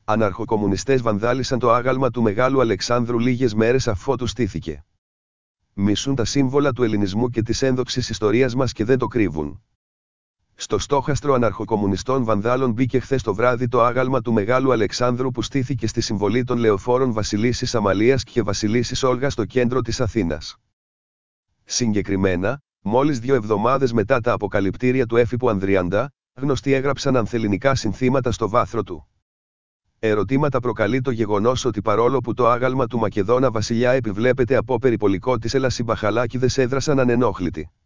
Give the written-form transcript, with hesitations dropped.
Αναρχοκομμουνιστές βανδάλισαν το άγαλμα του Μεγάλου Αλεξάνδρου λίγες μέρες αφότου στήθηκε. Μισούν τα σύμβολα του ελληνισμού και της ένδοξης ιστορίας μας και δεν το κρύβουν. Στο στόχαστρο αναρχοκομμουνιστών βανδάλων μπήκε χθες το βράδυ το άγαλμα του Μεγάλου Αλεξάνδρου που στήθηκε στη συμβολή των λεωφόρων Βασιλίσσης Αμαλίας και Βασιλίσσης Όλγας στο κέντρο της Αθήνας. Συγκεκριμένα, μόλις 2 εβδομάδες μετά τα αποκαλυπτήρια του έφυπου Ανδριάντα, γνωστοί έγραψαν ανθελληνικά συνθήματα στο βάθρο του. Ερωτήματα προκαλεί το γεγονός ότι παρόλο που το άγαλμα του Μακεδόνα βασιλιά επιβλέπεται από περιπολικό της Έλας, οι Μπαχαλάκηδες έδρασαν ανενόχλητοι.